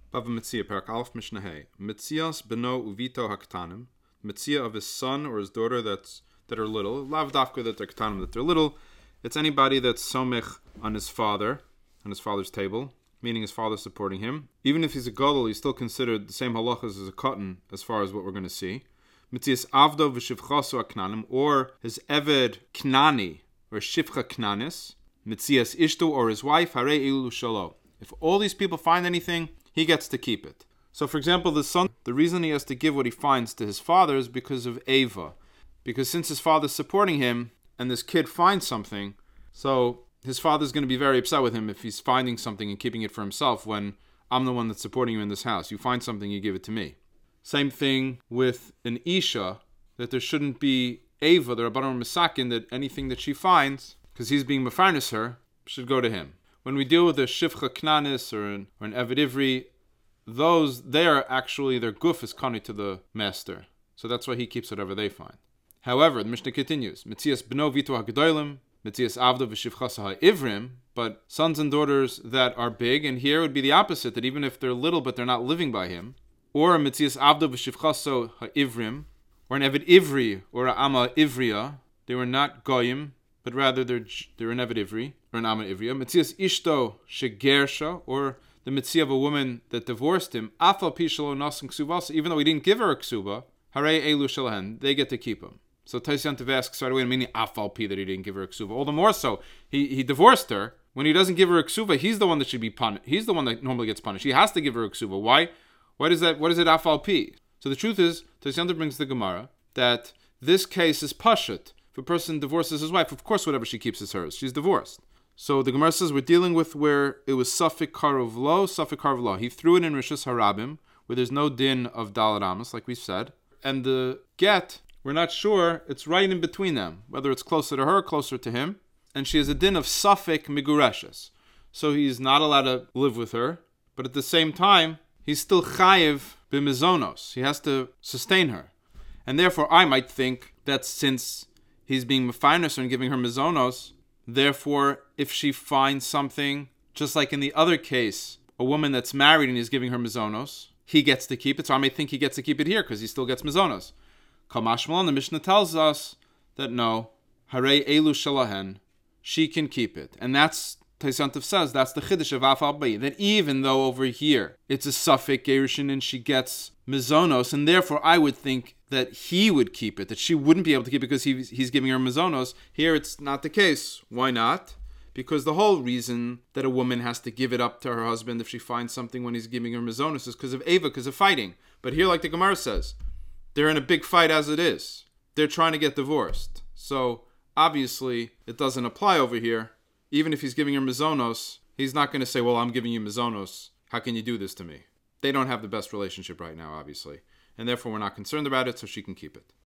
Bava Metzia, Parak Aleph Mishnah Hey. Metzias beno uvito haktanim. Metzia of his son or his daughter that are little. Lav dafka that they're ktanim, that they're little. It's anybody that's somech on his father's table, meaning his father supporting him. Even if he's a gadol, he's still considered the same halachas as a cotton, as far as what we're going to see. Metzias avdo v'shivchasu haknanim, or his eved knani, or shivcha knanis. Metzias ishtu, or his wife, harei ilu shalo. If all these people find anything, he gets to keep it. So, for example, the son, the reason he has to give what he finds to his father is because of Ava. Because since his father's supporting him, and this kid finds something, so his father's going to be very upset with him if he's finding something and keeping it for himself when I'm the one that's supporting you in this house. You find something, you give it to me. Same thing with an Isha, that there shouldn't be Ava, the Rabbanon Misakin, that anything that she finds, because he's being mefarnes her, should go to him. When we deal with a Shivcha Knanis or an Eved Ivri, their guf is kani to the master. So that's why he keeps whatever they find. However, the Mishnah continues, Metzias beno vitu ha'gedolim, Metzias avdo v'shivchasa ha'ivrim, but sons and daughters that are big, and here would be the opposite, that even if they're little but they're not living by him, or Metzias avdo v'shivchasa ha'ivrim, or an Eved Ivri, or an Ama Ivriya, they were not goyim, but rather they're an Eved Ivri, or an Ama Ivriya. Metzias ishto shegersha, or the mitzvah of a woman that divorced him, afal pishalo nasim ksuvasa, even though he didn't give her a ksuba, harei elu shalahen, they get to keep him. So Taisyantiv asks right away, meaning afal pi, that he didn't give her a ksuba. All the more so, he divorced her. When he doesn't give her a ksuba, he's the one that should be punished. He's the one that normally gets punished. He has to give her a ksuba. Why? What is it afal pi? So the truth is, Taisyantiv brings the Gemara that this case is pashut. If a person divorces his wife, of course whatever she keeps is hers. She's divorced. So the Gemara says we're dealing with where it was Safik Karuv Lo. He threw it in Rishus Harabim, where there's no din of Daled Amos, like we said. And the get, we're not sure, it's right in between them, whether it's closer to her, closer to him. And she has a din of Safik Migureshes. So he's not allowed to live with her, but at the same time, he's still Chayiv B'mizonos. He has to sustain her. And therefore, I might think that since he's being mefarnes and giving her mizonos, therefore, if she finds something, just like in the other case, a woman that's married and he's giving her mizonos, he gets to keep it. So I may think he gets to keep it here because he still gets mizonos. Kamashmalan, the Mishnah tells us that no, harei elu shalahen, she can keep it. And that's, Taisyantiv says, that's the chiddush of afal bai, that even though over here it's a Safek Gerushin and she gets mizonos, and therefore I would think that he would keep it, that she wouldn't be able to keep it because he's giving her mizonos. Here it's not the case. Why not? Because the whole reason that a woman has to give it up to her husband if she finds something when he's giving her mizonos is because of Ava, because of fighting. But here, like the Gemara says, they're in a big fight as it is. They're trying to get divorced. So obviously it doesn't apply over here. Even if he's giving her mizonos, he's not going to say, well, I'm giving you mizonos. How can you do this to me? They don't have the best relationship right now, obviously. And therefore we're not concerned about it, so she can keep it.